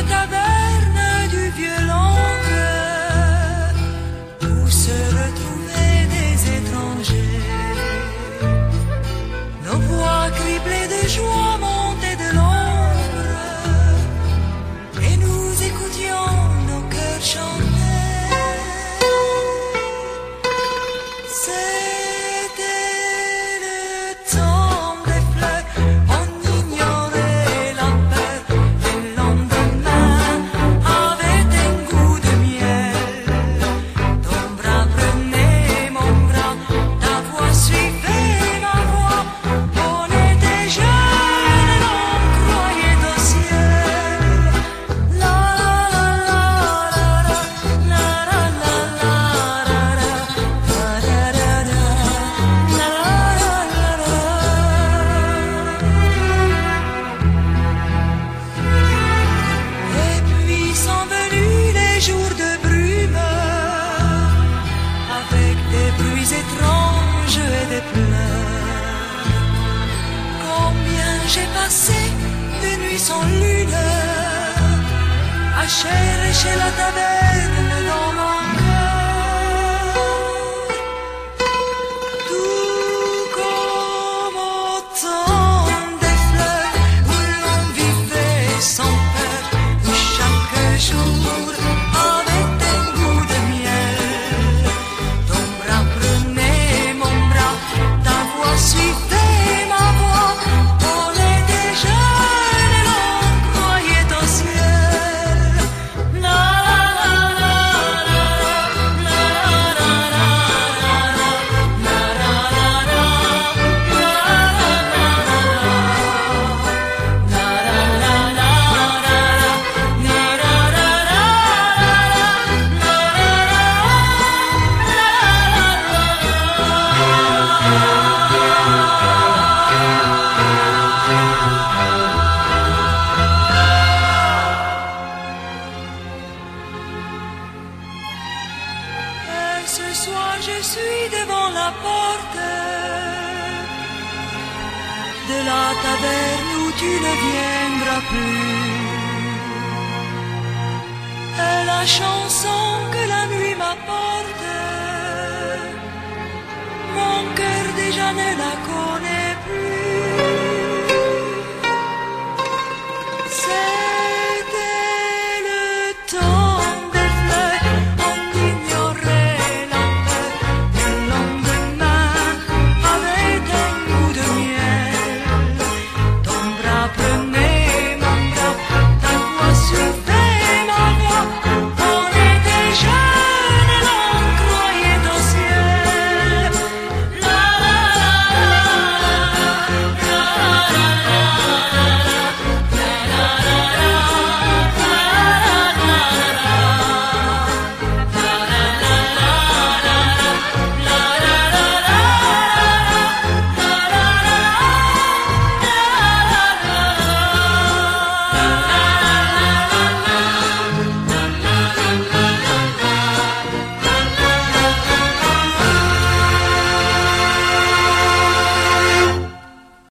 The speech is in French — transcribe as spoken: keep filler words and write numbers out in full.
taverne du vieux Langueur où se retrouvaient des étrangers. Nos voix criblées de joie montaient de l'ombre et nous écoutions nos cœurs chanter. C'était le temps des fleurs, on ignorait la peur. Le lendemain avait un goût de miel. Ton bras prenait mon bras, ta voix suivait ma voix. On était jeunes et l'on croyait au ciel. La la la la la la la la la la Et puis sont venus les jours de brume, avec des bruits étranges et des pleurs. Combien j'ai passé de nuits sans lune, à chercher la taverne dans mon cœur. Tout comme au temps des fleurs où l'on vivait sans peur, où chaque jour avait un goût de miel. Ton bras prenait mon bras, ta voix suivait ma voix. On était jeunes et l'on croyait au ciel. La la la la la la la la Et ce soir je suis devant la porte de la taverne où tu ne viendras plus. Et la chanson que la nuit m'apporte, mon cœur déjà ne la connaît plus. C'était le temps des fleurs, on ignorait la peur. Le lendemain avait un goût de miel. Ton bras prenait